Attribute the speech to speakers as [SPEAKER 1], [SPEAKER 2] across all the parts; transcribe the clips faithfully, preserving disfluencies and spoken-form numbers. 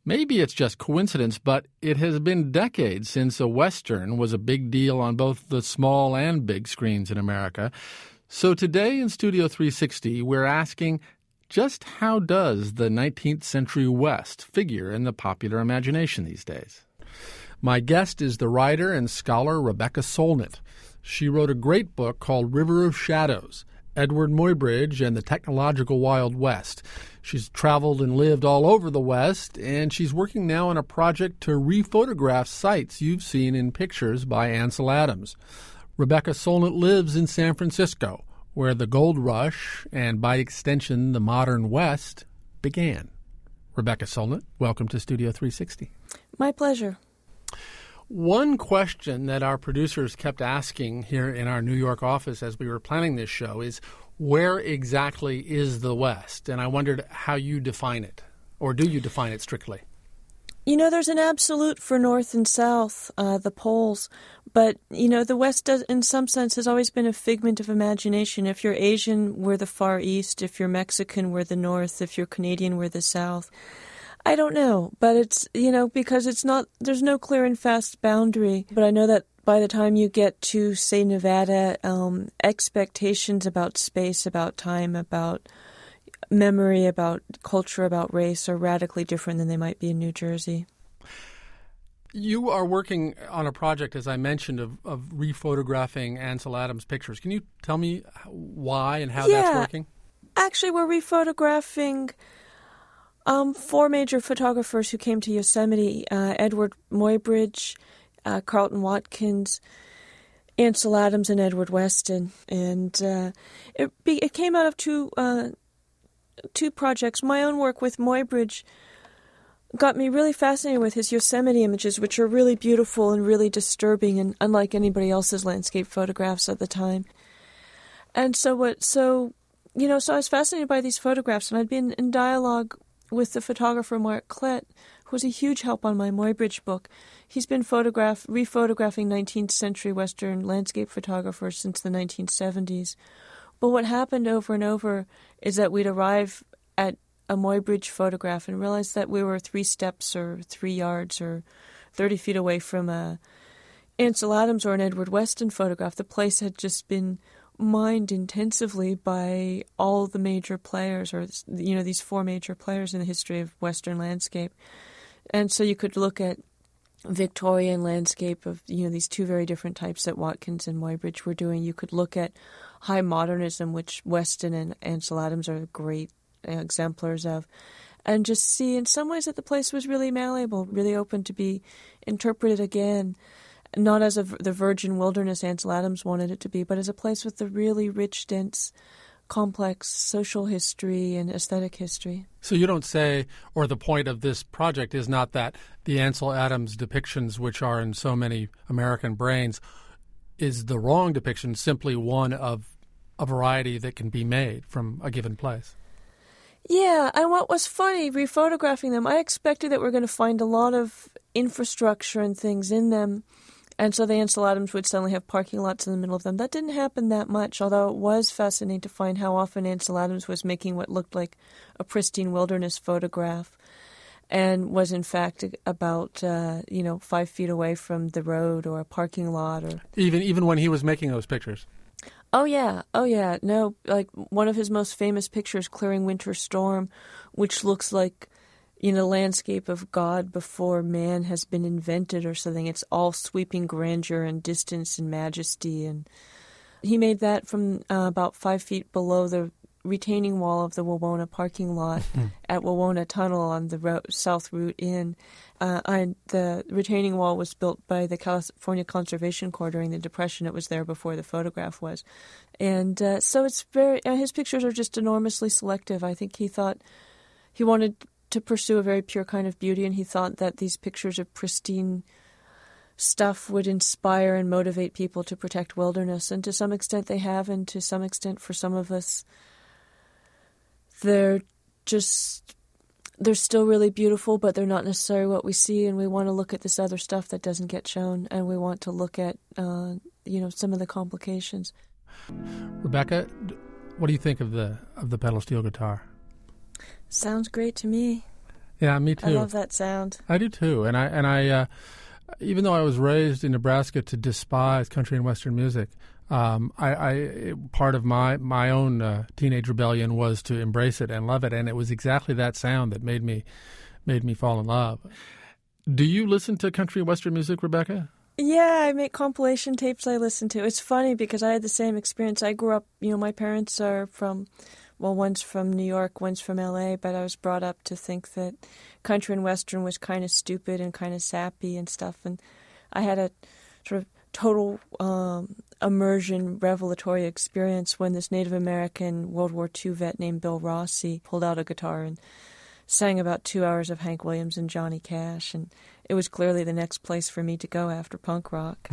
[SPEAKER 1] Maybe it's just coincidence, but it has been decades since a Western was a big deal on both the small and big screens in America. So today in Studio three sixty, we're asking, just how does the nineteenth century West figure in the popular imagination these days? My guest is the writer and scholar Rebecca Solnit. She wrote a great book called River of Shadows, Edward Muybridge and the Technological Wild West. She's traveled and lived all over the West, and she's working now on a project to rephotograph sites you've seen in pictures by Ansel Adams. Rebecca Solnit lives in San Francisco, where the gold rush, and by extension the modern West, began. Rebecca Solnit, welcome to Studio three sixty.
[SPEAKER 2] My pleasure.
[SPEAKER 1] One question that our producers kept asking here in our New York office as we were planning this show is, where exactly is the West? And I wondered how you define it, or do you define it strictly?
[SPEAKER 2] You know, there's an absolute for North and South, uh, the poles. But, you know, the West, does, in some sense, has always been a figment of imagination. If you're Asian, we're the Far East. If you're Mexican, we're the North. If you're Canadian, we're the South. I don't know, but it's, you know, because it's not, there's no clear and fast boundary. But I know that by the time you get to, say, Nevada, um, expectations about space, about time, about memory, about culture, about race are radically different than they might be in New Jersey.
[SPEAKER 1] You are working on a project, as I mentioned, of, of rephotographing Ansel Adams pictures. Can you tell me why and how
[SPEAKER 2] yeah,
[SPEAKER 1] that's working?
[SPEAKER 2] Actually, we're rephotographing Um, four major photographers who came to Yosemite, uh, Edward Muybridge, uh, Carlton Watkins, Ansel Adams, and Edward Weston. And uh, it, be, it came out of two uh, two projects. My own work with Muybridge got me really fascinated with his Yosemite images, which are really beautiful and really disturbing and unlike anybody else's landscape photographs at the time. And so what? So, you know, so I was fascinated by these photographs, and I'd been in dialogue with the photographer Mark Klett, who was a huge help on my Muybridge book. He's been photograph rephotographing nineteenth century Western landscape photographers since the nineteen seventies. But what happened over and over is that we'd arrive at a Muybridge photograph and realize that we were three steps or three yards or thirty feet away from a Ansel Adams or an Edward Weston photograph. The place had just been mined intensively by all the major players, or, you know, these four major players in the history of Western landscape. And so you could look at Victorian landscape of, you know, these two very different types that Watkins and Muybridge were doing. You could look at high modernism, which Weston and Ansel Adams are great exemplars of, and just see in some ways that the place was really malleable, really open to be interpreted again, not as a, the virgin wilderness Ansel Adams wanted it to be, but as a place with a really rich, dense, complex social history and aesthetic history.
[SPEAKER 1] So you don't say, or the point of this project is not that the Ansel Adams depictions, which are in so many American brains, is the wrong depiction, simply one of a variety that can be made from a given place.
[SPEAKER 2] Yeah, and what was funny, rephotographing them, I expected that we we're going to find a lot of infrastructure and things in them, and so the Ansel Adams would suddenly have parking lots in the middle of them. That didn't happen that much, although it was fascinating to find how often Ansel Adams was making what looked like a pristine wilderness photograph and was in fact about, uh, you know, five feet away from the road or a parking lot. or
[SPEAKER 1] Even even when he was making those pictures?
[SPEAKER 2] Oh, yeah. Oh, yeah. No, like one of his most famous pictures, Clearing Winter Storm, which looks like, you know, landscape of God before man has been invented or something. It's all sweeping grandeur and distance and majesty. And he made that from uh, about five feet below the retaining wall of the Wawona parking lot at Wawona Tunnel on the ro- South Route Inn. Uh, I, the retaining wall was built by the California Conservation Corps during the Depression. It was there before the photograph was. And uh, so it's very, uh, his pictures are just enormously selective. I think he thought he wanted to pursue a very pure kind of beauty, and he thought that these pictures of pristine stuff would inspire and motivate people to protect wilderness. And to some extent they have, and to some extent for some of us, they're just, they're still really beautiful, but they're not necessarily what we see, and we want to look at this other stuff that doesn't get shown, and we want to look at, uh, you know, some of the complications.
[SPEAKER 1] Rebecca, what do you think of the of the pedal steel guitar?
[SPEAKER 2] Sounds great to me.
[SPEAKER 1] Yeah, me too.
[SPEAKER 2] I love that sound.
[SPEAKER 1] I do too. And I, and I uh, even though I was raised in Nebraska to despise country and Western music, um, I, I part of my, my own uh, teenage rebellion was to embrace it and love it. And it was exactly that sound that made me made me fall in love. Do you listen to country and Western music, Rebecca?
[SPEAKER 2] Yeah, I make compilation tapes I listen to. It's funny because I had the same experience. I grew up, you know, my parents are from, well, one's from New York, one's from L A, but I was brought up to think that country and Western was kind of stupid and kind of sappy and stuff. And I had a sort of total um, immersion, revelatory experience when this Native American World War Two vet named Bill Rossi pulled out a guitar and sang about two hours of Hank Williams and Johnny Cash, and it was clearly the next place for me to go after punk rock.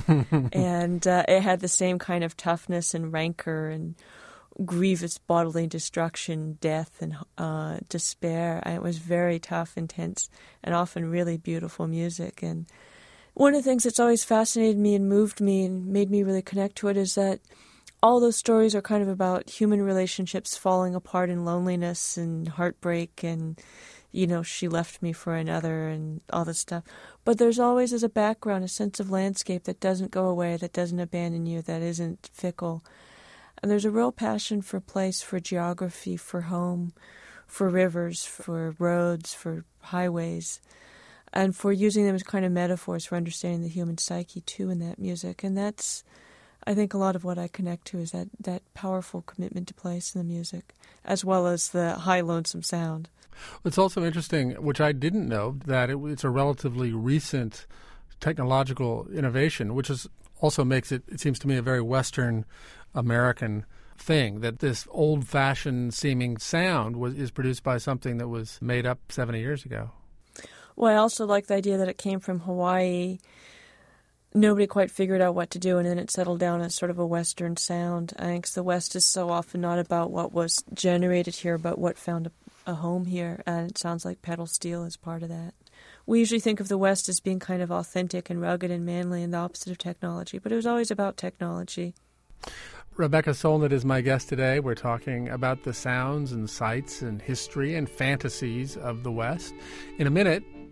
[SPEAKER 2] And uh, it had the same kind of toughness and rancor and grievous bodily destruction, death, and uh, despair. It was very tough, intense, and often really beautiful music. And one of the things that's always fascinated me and moved me and made me really connect to it is that all those stories are kind of about human relationships falling apart in loneliness and heartbreak and, you know, she left me for another and all this stuff. But there's always as a background a sense of landscape that doesn't go away, that doesn't abandon you, that isn't fickle. And there's a real passion for place, for geography, for home, for rivers, for roads, for highways, and for using them as kind of metaphors for understanding the human psyche, too, in that music. And that's, I think, a lot of what I connect to is that, that powerful commitment to place in the music, as well as the high, lonesome sound.
[SPEAKER 1] It's also interesting, which I didn't know, that it, it's a relatively recent technological innovation, which is also makes it, it seems to me, a very Western American thing, that this old-fashioned seeming sound was is produced by something that was made up seventy years ago.
[SPEAKER 2] Well, I also like the idea that it came from Hawaii. Nobody quite figured out what to do, and then it settled down as sort of a Western sound. I think the West is so often not about what was generated here, but what found a, a home here, and it sounds like pedal steel is part of that. We usually think of the West as being kind of authentic and rugged and manly and the opposite of technology, but it was always about technology.
[SPEAKER 1] Rebecca Solnit is my guest today. We're talking about the sounds and sights and history and fantasies of the West. In a minute,